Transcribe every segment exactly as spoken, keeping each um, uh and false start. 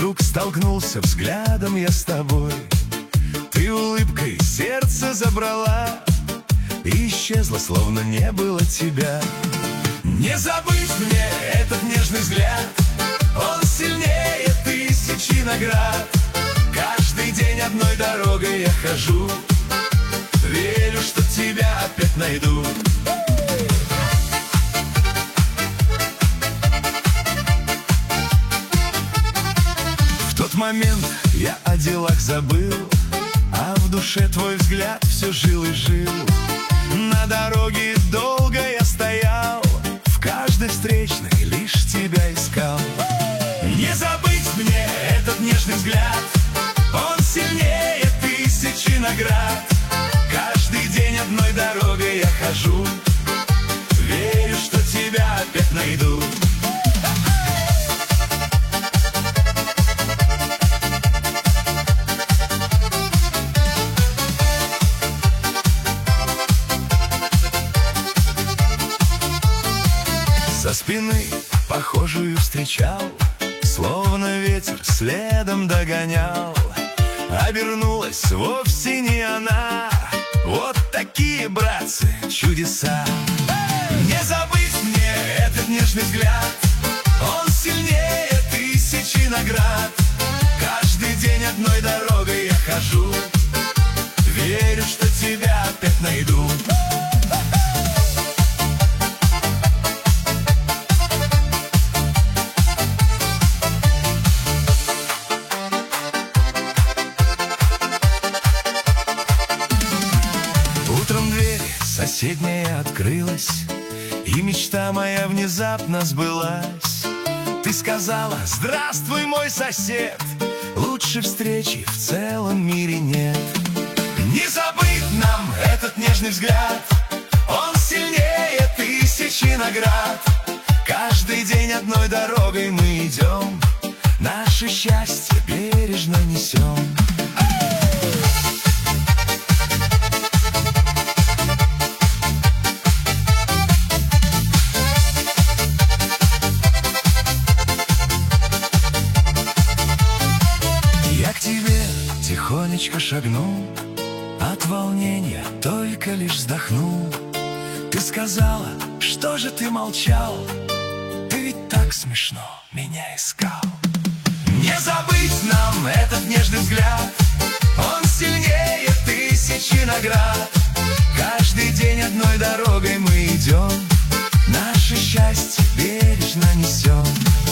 вдруг столкнулся взглядом я с тобой. Ты улыбкой сердце забрала и исчезла, словно не было тебя. Не забыть мне этот нежный взгляд, он сильнее тысячи наград. Каждый день одной дорогой я хожу, верю, что тебя опять найду. В тот момент я о делах забыл, а в душе твой взгляд все жил и жил. На дороге долго я стоял, в каждой встречной лишь тебя искал. Не забыть мне этот нежный взгляд, он сильнее тысячи наград. Каждый день одной дорогой я хожу, верю, что тебя опять найду. Со спины похожую встречал, словно ветер следом догонял. Обернулась вовсе не она, вот такие, братцы, чудеса. Не забыть мне этот нежный взгляд, он сильнее тысячи наград. Каждый день одной дорогой я хожу, верю, что тебя опять найду. Утром дверь соседняя открылась, и мечта моя внезапно сбылась. Ты сказала: здравствуй, мой сосед, лучше встречи в целом мире нет. Не забыть нам этот нежный взгляд, он сильнее тысячи наград. Каждый день одной дорогой мы идем, наше счастье бережно несем. Я к тебе тихонечко шагнул, от волнения только лишь вздохнул. Ты сказала: что же ты молчал, ты ведь так смешно меня искал. Не забыть нам этот нежный взгляд, он сильнее тысячи наград. Каждый день одной дорогой мы идем, наше счастье бережно несем.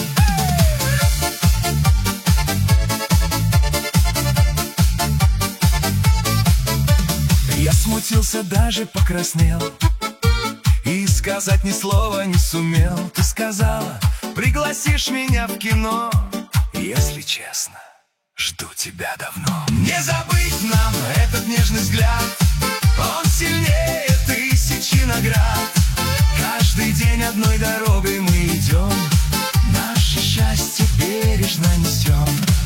Я смутился, даже покраснел, и сказать ни слова не сумел. Ты сказала: пригласишь меня в кино, если честно, жду тебя давно. Не забыть нам этот нежный взгляд, он сильнее тысячи наград. Каждый день одной дорогой мы идем, наше счастье бережно несем.